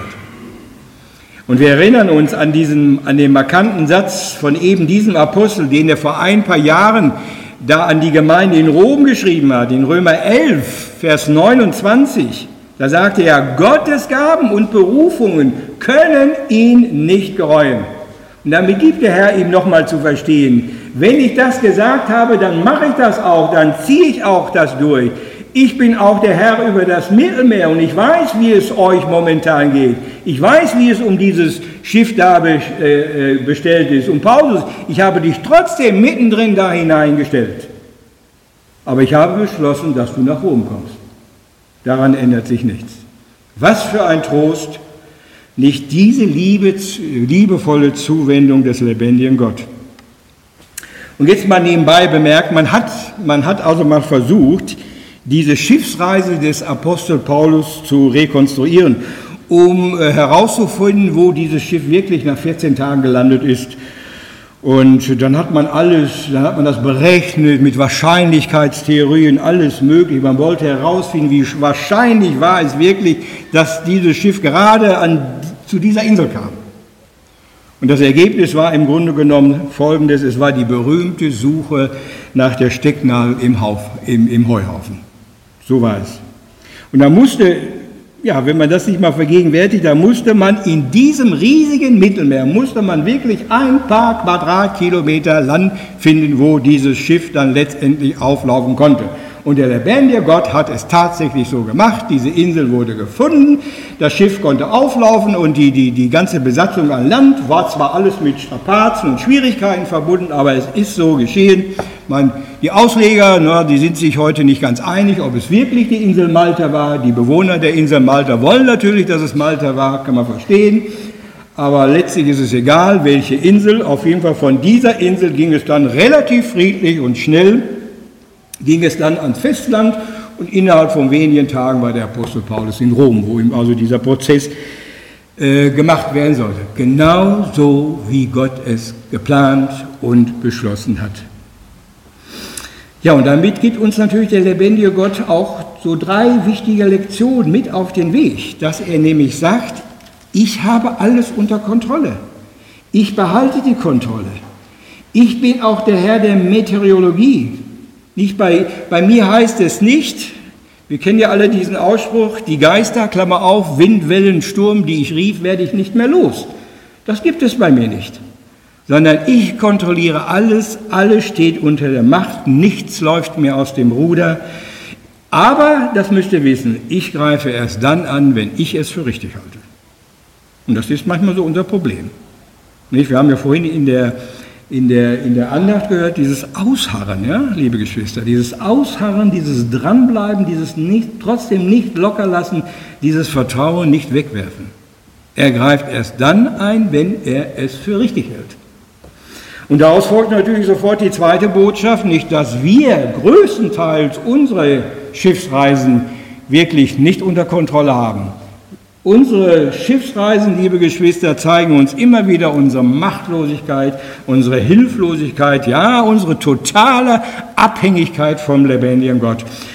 Und wir erinnern uns an, diesen, an den markanten Satz von eben diesem Apostel, den er vor ein paar Jahren da an die Gemeinde in Rom geschrieben hat, in Römer elf, Vers neunundzwanzig. Da sagte er, Gottes Gaben und Berufungen können ihn nicht gereuen. Und damit gibt der Herr ihm nochmal zu verstehen, wenn ich das gesagt habe, dann mache ich das auch, dann ziehe ich auch das durch. Ich bin auch der Herr über das Mittelmeer und ich weiß, wie es euch momentan geht. Ich weiß, wie es um dieses Schiff da bestellt ist. Und Paulus, ich habe dich trotzdem mittendrin da hineingestellt. Aber ich habe beschlossen, dass du nach Rom kommst. Daran ändert sich nichts. Was für ein Trost, nicht diese Liebe, liebevolle Zuwendung des lebendigen Gott. Und jetzt mal nebenbei bemerkt, man hat, man hat also mal versucht, diese Schiffsreise des Apostel Paulus zu rekonstruieren, um äh, herauszufinden, wo dieses Schiff wirklich nach vierzehn Tagen gelandet ist. Und dann hat man alles, dann hat man das berechnet mit Wahrscheinlichkeitstheorien, alles möglich. Man wollte herausfinden, wie wahrscheinlich war es wirklich, dass dieses Schiff gerade an, zu dieser Insel kam. Und das Ergebnis war im Grunde genommen folgendes, es war die berühmte Suche nach der Stecknadel im, Hauf, im, im Heuhaufen. So war es. Und da musste, ja, wenn man das nicht mal vergegenwärtigt, da musste man in diesem riesigen Mittelmeer, musste man wirklich ein paar Quadratkilometer Land finden, wo dieses Schiff dann letztendlich auflaufen konnte. Und der lebendige Gott hat es tatsächlich so gemacht. Diese Insel wurde gefunden, das Schiff konnte auflaufen und die, die, die ganze Besatzung an Land war zwar alles mit Strapazen und Schwierigkeiten verbunden, aber es ist so geschehen. Man, die Ausleger, na, die sind sich heute nicht ganz einig, ob es wirklich die Insel Malta war. Die Bewohner der Insel Malta wollen natürlich, dass es Malta war, kann man verstehen. Aber letztlich ist es egal, welche Insel. Auf jeden Fall von dieser Insel ging es dann relativ friedlich und schnell, ging es dann ans Festland und innerhalb von wenigen Tagen war der Apostel Paulus in Rom, wo ihm also dieser Prozess äh, gemacht werden sollte. Genau so, wie Gott es geplant und beschlossen hat. Ja, und damit gibt uns natürlich der lebendige Gott auch so drei wichtige Lektionen mit auf den Weg, dass er nämlich sagt, ich habe alles unter Kontrolle. Ich behalte die Kontrolle. Ich bin auch der Herr der Meteorologie. Nicht bei, bei mir heißt es nicht, wir kennen ja alle diesen Ausspruch, die Geister, Klammer auf, Wind, Wellen, Sturm, die ich rief, werde ich nicht mehr los. Das gibt es bei mir nicht. Sondern ich kontrolliere alles, alles steht unter der Macht, nichts läuft mir aus dem Ruder. Aber, das müsst ihr wissen, ich greife erst dann an, wenn ich es für richtig halte. Und das ist manchmal so unser Problem. Nicht? Wir haben ja vorhin in der In der, in der Andacht gehört, dieses Ausharren, ja, liebe Geschwister, dieses Ausharren, dieses Dranbleiben, dieses nicht, trotzdem nicht lockerlassen, dieses Vertrauen nicht wegwerfen. Er greift erst dann ein, wenn er es für richtig hält. Und daraus folgt natürlich sofort die zweite Botschaft, nicht, dass wir größtenteils unsere Schiffsreisen wirklich nicht unter Kontrolle haben. Unsere Schiffsreisen, liebe Geschwister, zeigen uns immer wieder unsere Machtlosigkeit, unsere Hilflosigkeit, ja, unsere totale Abhängigkeit vom lebendigen Gott.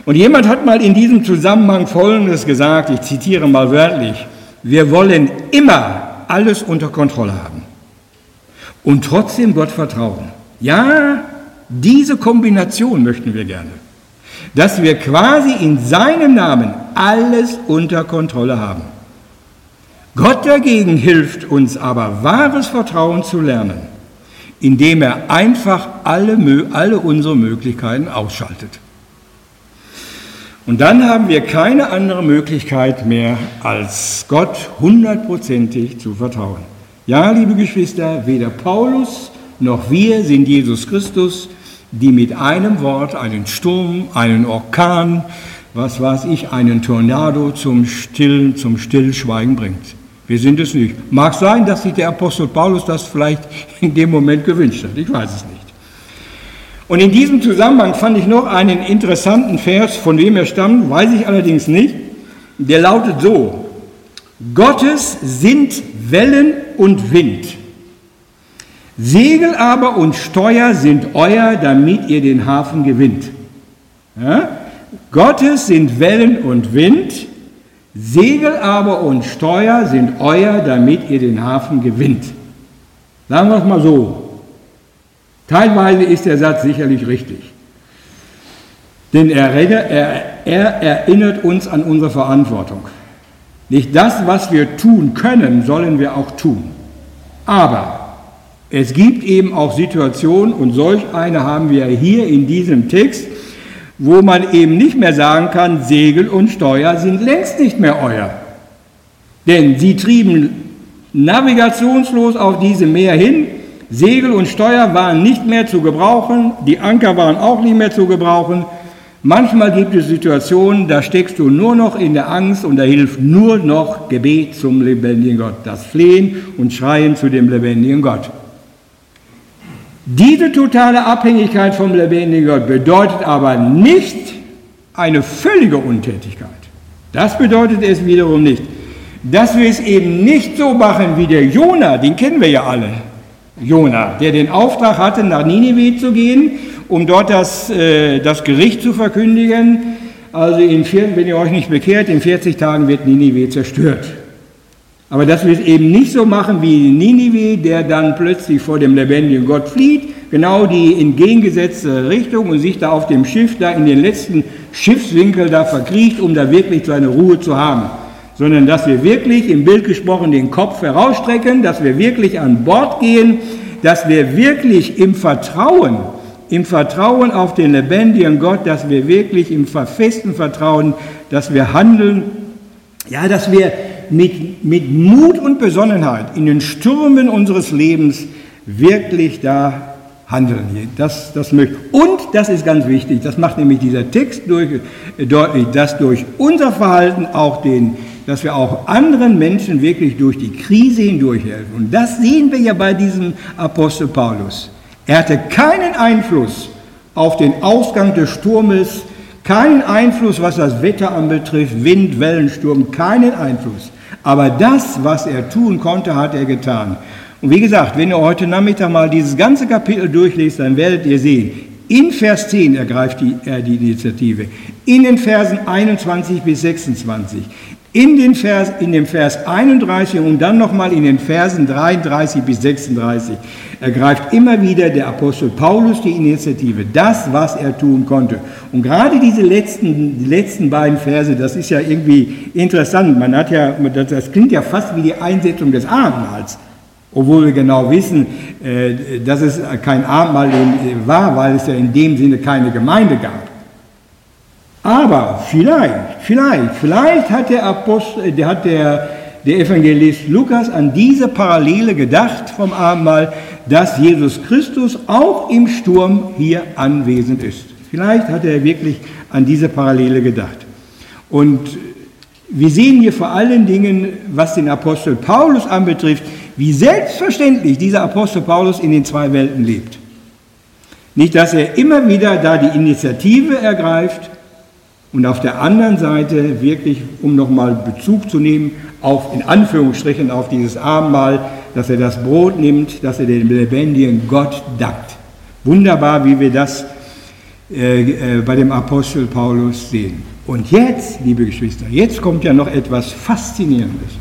Und jemand hat mal in diesem Zusammenhang Folgendes gesagt, ich zitiere mal wörtlich: Wir wollen immer alles unter Kontrolle haben und trotzdem Gott vertrauen. Ja, diese Kombination möchten wir gerne, dass wir quasi in seinem Namen alles unter Kontrolle haben. Gott dagegen hilft uns aber, wahres Vertrauen zu lernen, indem er einfach alle, alle unsere Möglichkeiten ausschaltet. Und dann haben wir keine andere Möglichkeit mehr, als Gott hundertprozentig zu vertrauen. Ja, liebe Geschwister, weder Paulus noch wir sind Jesus Christus, die mit einem Wort einen Sturm, einen Orkan, was weiß ich, einen Tornado zum Stillen, zum Stillschweigen bringt. Wir sind es nicht. Mag sein, dass sich der Apostel Paulus das vielleicht in dem Moment gewünscht hat. Ich weiß es nicht. Und in diesem Zusammenhang fand ich noch einen interessanten Vers, von wem er stammt, weiß ich allerdings nicht. Der lautet so: Gottes sind Wellen und Wind. Segel aber und Steuer sind euer, damit ihr den Hafen gewinnt. Ja? Gottes sind Wellen und Wind, Segel aber und Steuer sind euer, damit ihr den Hafen gewinnt. Sagen wir es mal so. Teilweise ist der Satz sicherlich richtig. Denn er, er, er erinnert uns an unsere Verantwortung. Nicht das, was wir tun können, sollen wir auch tun. Aber es gibt eben auch Situationen, und solch eine haben wir hier in diesem Text, wo man eben nicht mehr sagen kann, Segel und Steuer sind längst nicht mehr euer. Denn sie trieben navigationslos auf diesem Meer hin, Segel und Steuer waren nicht mehr zu gebrauchen, die Anker waren auch nicht mehr zu gebrauchen. Manchmal gibt es Situationen, da steckst du nur noch in der Angst und da hilft nur noch Gebet zum lebendigen Gott, das Flehen und Schreien zu dem lebendigen Gott. Diese totale Abhängigkeit vom lebendigen Gott bedeutet aber nicht eine völlige Untätigkeit. Das bedeutet es wiederum nicht. Dass wir es eben nicht so machen wie der Jona, den kennen wir ja alle. Jona, der den Auftrag hatte, nach Ninive zu gehen, um dort das, äh, das Gericht zu verkündigen. Also in vier, wenn ihr euch nicht bekehrt, in vierzig Tagen wird Ninive zerstört. Aber dass wir es eben nicht so machen wie Ninive, der dann plötzlich vor dem lebendigen Gott flieht, genau die entgegengesetzte Richtung und sich da auf dem Schiff, da in den letzten Schiffswinkel da verkriecht, um da wirklich seine Ruhe zu haben. Sondern dass wir wirklich, im Bild gesprochen, den Kopf herausstrecken, dass wir wirklich an Bord gehen, dass wir wirklich im Vertrauen, im Vertrauen auf den lebendigen Gott, dass wir wirklich im festen Vertrauen, dass wir handeln, ja, dass wir mit, mit Mut und Besonnenheit in den Stürmen unseres Lebens wirklich da handeln. Das, das möchte. Und, das ist ganz wichtig, das macht nämlich dieser Text durch, äh, deutlich, dass durch unser Verhalten auch den, dass wir auch anderen Menschen wirklich durch die Krise hindurch helfen. Und das sehen wir ja bei diesem Apostel Paulus. Er hatte keinen Einfluss auf den Ausgang des Sturmes, keinen Einfluss, was das Wetter anbetrifft, Wind, Wellen, Sturm, keinen Einfluss. Aber das, was er tun konnte, hat er getan. Und wie gesagt, wenn ihr heute Nachmittag mal dieses ganze Kapitel durchlest, dann werdet ihr sehen, in Vers zehn ergreift die, er die Initiative, in den Versen einundzwanzig bis sechsundzwanzig, in, den Vers, in dem Vers einunddreißig und dann nochmal in den Versen dreiunddreißig bis sechsunddreißig ergreift immer wieder der Apostel Paulus die Initiative, das, was er tun konnte. Und gerade diese letzten, die letzten beiden Verse, das ist ja irgendwie interessant. Man hat ja, das klingt ja fast wie die Einsetzung des Abendmahls. Obwohl wir genau wissen, dass es kein Abendmahl war, weil es ja in dem Sinne keine Gemeinde gab. Aber vielleicht, vielleicht, vielleicht hat der Apostel, der hat der, der Evangelist Lukas an diese Parallele gedacht vom Abendmahl, dass Jesus Christus auch im Sturm hier anwesend ist. Vielleicht hat er wirklich an diese Parallele gedacht. Und wir sehen hier vor allen Dingen, was den Apostel Paulus anbetrifft, wie selbstverständlich dieser Apostel Paulus in den zwei Welten lebt. Nicht, dass er immer wieder da die Initiative ergreift und auf der anderen Seite wirklich, um nochmal Bezug zu nehmen, auf, in Anführungsstrichen auf dieses Abendmahl, dass er das Brot nimmt, dass er dem lebendigen Gott dankt. Wunderbar, wie wir das äh, äh, bei dem Apostel Paulus sehen. Und jetzt, liebe Geschwister, jetzt kommt ja noch etwas Faszinierendes.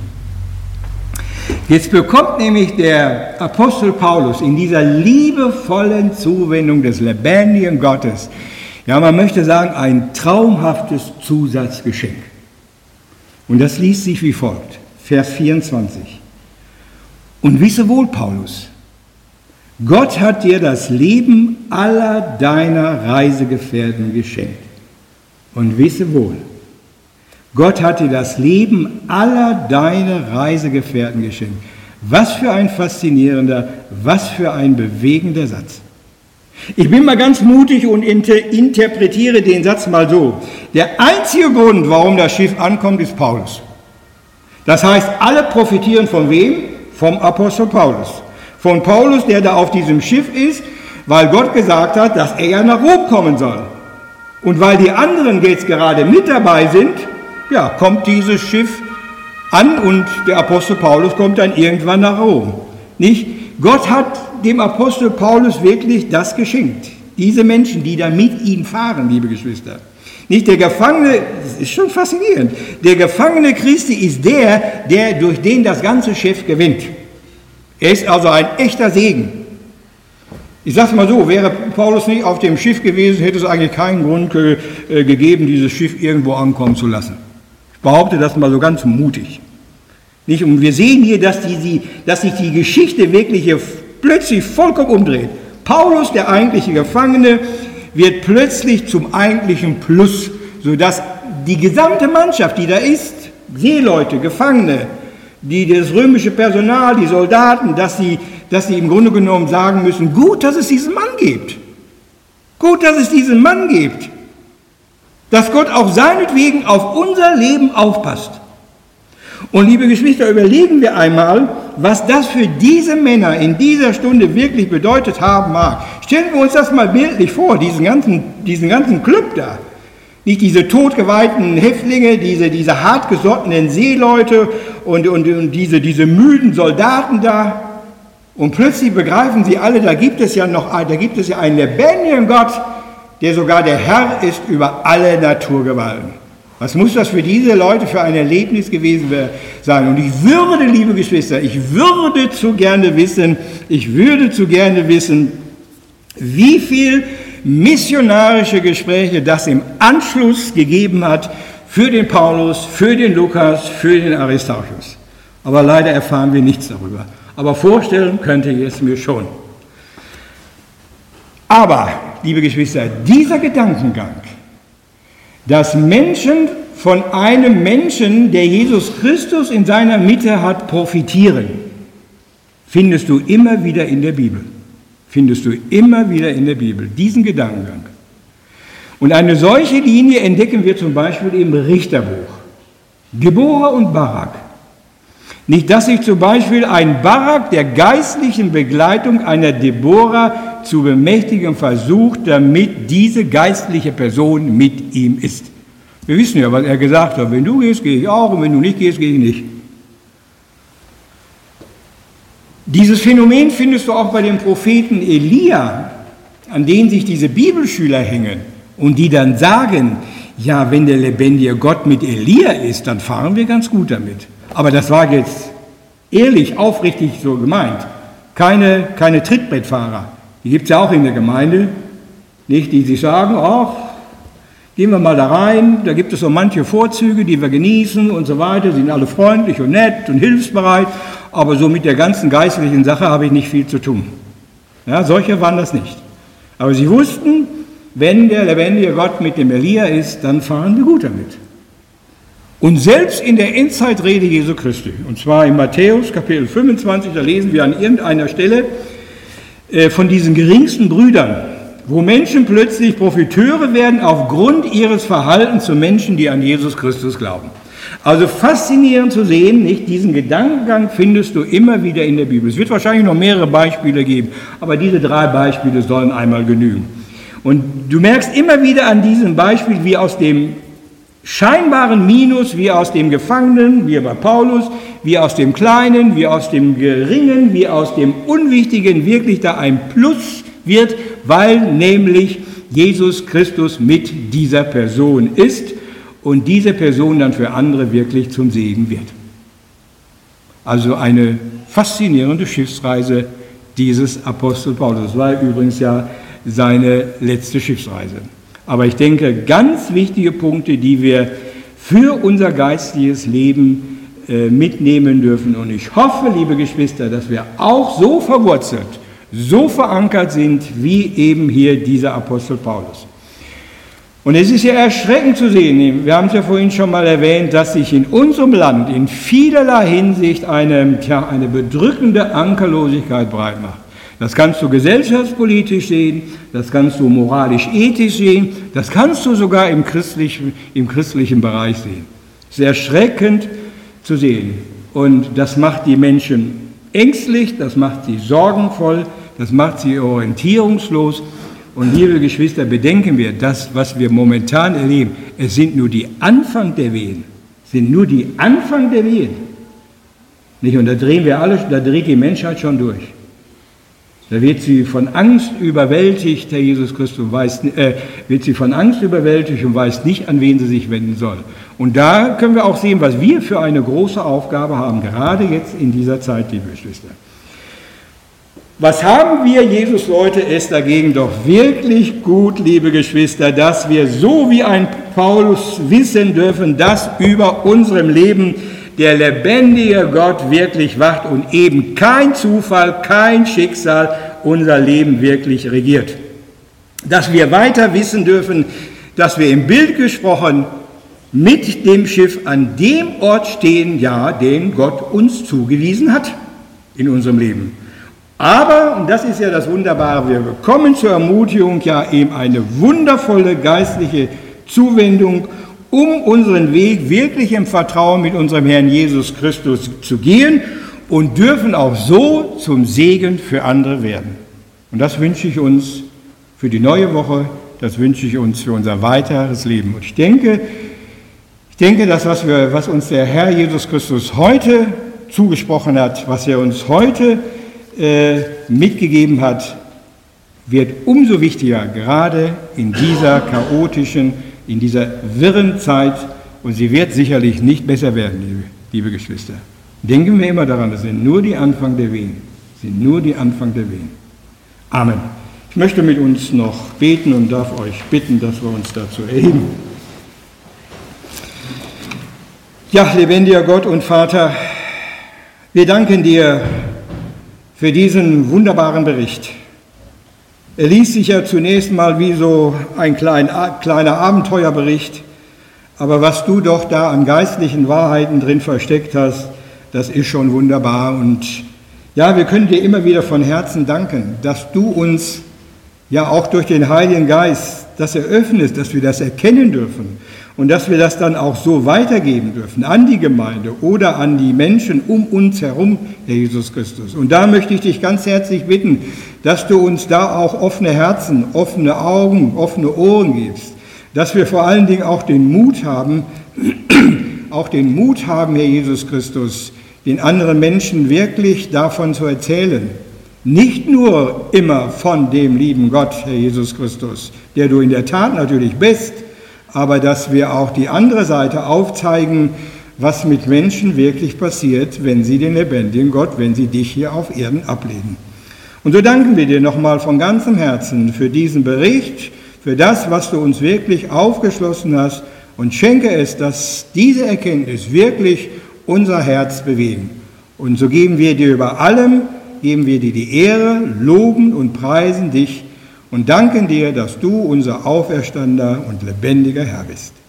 Jetzt bekommt nämlich der Apostel Paulus in dieser liebevollen Zuwendung des lebendigen Gottes, ja, man möchte sagen, ein traumhaftes Zusatzgeschenk. Und das liest sich wie folgt, Vers vierundzwanzig. Und wisse wohl, Paulus, Gott hat dir das Leben aller deiner Reisegefährten geschenkt. Und wisse wohl, Gott hat dir das Leben aller deiner Reisegefährten geschenkt. Was für ein faszinierender, was für ein bewegender Satz. Ich bin mal ganz mutig und inter- interpretiere den Satz mal so. Der einzige Grund, warum das Schiff ankommt, ist Paulus. Das heißt, alle profitieren von wem? Vom Apostel Paulus. Von Paulus, der da auf diesem Schiff ist, weil Gott gesagt hat, dass er ja nach Rom kommen soll. Und weil die anderen jetzt gerade mit dabei sind, ja, kommt dieses Schiff an und der Apostel Paulus kommt dann irgendwann nach Rom. Nicht? Gott hat dem Apostel Paulus wirklich das geschenkt. Diese Menschen, die da mit ihm fahren, liebe Geschwister. Nicht der Gefangene, das ist schon faszinierend, der Gefangene Christi ist der, der durch den das ganze Schiff gewinnt. Er ist also ein echter Segen. Ich sage es mal so, wäre Paulus nicht auf dem Schiff gewesen, hätte es eigentlich keinen Grund ge- äh, gegeben, dieses Schiff irgendwo ankommen zu lassen. Ich behaupte das mal so ganz mutig. Nicht? Und wir sehen hier, dass, die, die, dass sich die Geschichte wirklich hier plötzlich vollkommen umdreht. Paulus, der eigentliche Gefangene, wird plötzlich zum eigentlichen Plus, sodass die gesamte Mannschaft, die da ist, Seeleute, Gefangene, die, das römische Personal, die Soldaten, dass sie, dass sie im Grunde genommen sagen müssen, gut, dass es diesen Mann gibt. Gut, dass es diesen Mann gibt. Dass Gott auch seinetwegen auf unser Leben aufpasst. Und liebe Geschwister, überlegen wir einmal, was das für diese Männer in dieser Stunde wirklich bedeutet haben mag. Stellen wir uns das mal bildlich vor, diesen ganzen, diesen ganzen Club da. Nicht diese totgeweihten Häftlinge, diese, diese hartgesottenen Seeleute und, und, und diese, diese müden Soldaten da. Und plötzlich begreifen sie alle, da gibt es ja noch, da gibt es ja einen lebendigen Gott, der sogar der Herr ist über alle Naturgewalten. Was muss das für diese Leute für ein Erlebnis gewesen sein? Und ich würde, liebe Geschwister, ich würde zu gerne wissen, ich würde zu gerne wissen, wie viel missionarische Gespräche das im Anschluss gegeben hat für den Paulus, für den Lukas, für den Aristarchus. Aber leider erfahren wir nichts darüber. Aber vorstellen könnte ich es mir schon. Aber, liebe Geschwister, dieser Gedankengang, dass Menschen von einem Menschen, der Jesus Christus in seiner Mitte hat, profitieren, findest du immer wieder in der Bibel. Findest du immer wieder in der Bibel, diesen Gedankengang. Und eine solche Linie entdecken wir zum Beispiel im Richterbuch. Deborah und Barak. Nicht, dass sich zum Beispiel ein Barak der geistlichen Begleitung einer Deborah zu bemächtigen versucht, damit diese geistliche Person mit ihm ist. Wir wissen ja, was er gesagt hat. Wenn du gehst, gehe ich auch, und wenn du nicht gehst, gehe ich nicht. Dieses Phänomen findest du auch bei dem Propheten Elia, an den sich diese Bibelschüler hängen und die dann sagen, ja, wenn der lebendige Gott mit Elia ist, dann fahren wir ganz gut damit. Aber das war jetzt ehrlich, aufrichtig so gemeint. Keine, keine Trittbrettfahrer. Die gibt es ja auch in der Gemeinde, nicht, die sich sagen, ach, gehen wir mal da rein, da gibt es so manche Vorzüge, die wir genießen und so weiter, sind alle freundlich und nett und hilfsbereit, aber so mit der ganzen geistlichen Sache habe ich nicht viel zu tun. Ja, solche waren das nicht. Aber sie wussten, wenn der lebendige Gott mit dem Elia ist, dann fahren wir gut damit. Und selbst in der Endzeitrede Jesu Christi, und zwar in Matthäus Kapitel fünfundzwanzig, da lesen wir an irgendeiner Stelle äh, von diesen geringsten Brüdern, wo Menschen plötzlich Profiteure werden aufgrund ihres Verhaltens zu Menschen, die an Jesus Christus glauben. Also faszinierend zu sehen, nicht? Diesen Gedankengang findest du immer wieder in der Bibel. Es wird wahrscheinlich noch mehrere Beispiele geben, aber diese drei Beispiele sollen einmal genügen. Und du merkst immer wieder an diesem Beispiel, wie aus dem scheinbaren Minus, wie aus dem Gefangenen, wie bei Paulus, wie aus dem Kleinen, wie aus dem Geringen, wie aus dem Unwichtigen wirklich da ein Plus wird, weil nämlich Jesus Christus mit dieser Person ist und diese Person dann für andere wirklich zum Segen wird. Also eine faszinierende Schiffsreise dieses Apostel Paulus. Das war übrigens ja seine letzte Schiffsreise. Aber ich denke, ganz wichtige Punkte, die wir für unser geistliches Leben äh, mitnehmen dürfen. Und ich hoffe, liebe Geschwister, dass wir auch so verwurzelt, so verankert sind, wie eben hier dieser Apostel Paulus. Und es ist ja erschreckend zu sehen, wir haben es ja vorhin schon mal erwähnt, dass sich in unserem Land in vielerlei Hinsicht eine, tja, eine bedrückende Ankerlosigkeit breit macht. Das kannst du gesellschaftspolitisch sehen, das kannst du moralisch-ethisch sehen, das kannst du sogar im christlichen, im christlichen Bereich sehen. Es ist erschreckend zu sehen. Und das macht die Menschen ängstlich, das macht sie sorgenvoll, das macht sie orientierungslos. Und liebe Geschwister, bedenken wir, das, was wir momentan erleben, es sind nur die Anfang der Wehen. Es sind nur die Anfang der Wehen. Nicht? Und da drehen wir alle, da dreht die Menschheit schon durch. Da wird sie von Angst überwältigt, Herr Jesus Christus, weiß, äh, wird sie von Angst überwältigt und weiß nicht, an wen sie sich wenden soll. Und da können wir auch sehen, was wir für eine große Aufgabe haben, gerade jetzt in dieser Zeit, liebe Geschwister. Was haben wir, Jesus Leute, es dagegen doch wirklich gut, liebe Geschwister, dass wir so wie ein Paulus wissen dürfen, dass über unserem Leben der lebendige Gott wirklich wacht und eben kein Zufall, kein Schicksal unser Leben wirklich regiert. Dass wir weiter wissen dürfen, dass wir im Bild gesprochen mit dem Schiff an dem Ort stehen, ja, den Gott uns zugewiesen hat in unserem Leben. Aber, und das ist ja das Wunderbare, wir bekommen zur Ermutigung ja eben eine wundervolle geistliche Zuwendung, um unseren Weg wirklich im Vertrauen mit unserem Herrn Jesus Christus zu gehen und dürfen auch so zum Segen für andere werden. Und das wünsche ich uns für die neue Woche, das wünsche ich uns für unser weiteres Leben. Und ich denke, ich denke, das, was, wir, was uns der Herr Jesus Christus heute zugesprochen hat, was er uns heute äh, mitgegeben hat, wird umso wichtiger, gerade in dieser chaotischen, in dieser wirren Zeit, und sie wird sicherlich nicht besser werden, liebe, liebe Geschwister. Denken wir immer daran, das sind nur die Anfang der Wehen, das sind nur die Anfang der Wehen. Amen. Ich möchte mit uns noch beten und darf euch bitten, dass wir uns dazu erheben. Ja, lebendiger Gott und Vater, wir danken dir für diesen wunderbaren Bericht. Er liest sich ja zunächst mal wie so ein klein, kleiner Abenteuerbericht, aber was du doch da an geistlichen Wahrheiten drin versteckt hast, das ist schon wunderbar. Und ja, wir können dir immer wieder von Herzen danken, dass du uns ja auch durch den Heiligen Geist das eröffnest, dass wir das erkennen dürfen und dass wir das dann auch so weitergeben dürfen an die Gemeinde oder an die Menschen um uns herum, Herr Jesus Christus. Und da möchte ich dich ganz herzlich bitten, dass du uns da auch offene Herzen, offene Augen, offene Ohren gibst, dass wir vor allen Dingen auch den Mut haben, auch den Mut haben, Herr Jesus Christus, den anderen Menschen wirklich davon zu erzählen. Nicht nur immer von dem lieben Gott, Herr Jesus Christus, der du in der Tat natürlich bist, aber dass wir auch die andere Seite aufzeigen, was mit Menschen wirklich passiert, wenn sie den lebendigen Gott, wenn sie dich hier auf Erden ablehnen. Und so danken wir dir nochmal von ganzem Herzen für diesen Bericht, für das, was du uns wirklich aufgeschlossen hast, und schenke es, dass diese Erkenntnis wirklich unser Herz bewegen. Und so geben wir dir über allem, geben wir dir die Ehre, loben und preisen dich und danken dir, dass du unser auferstandener und lebendiger Herr bist.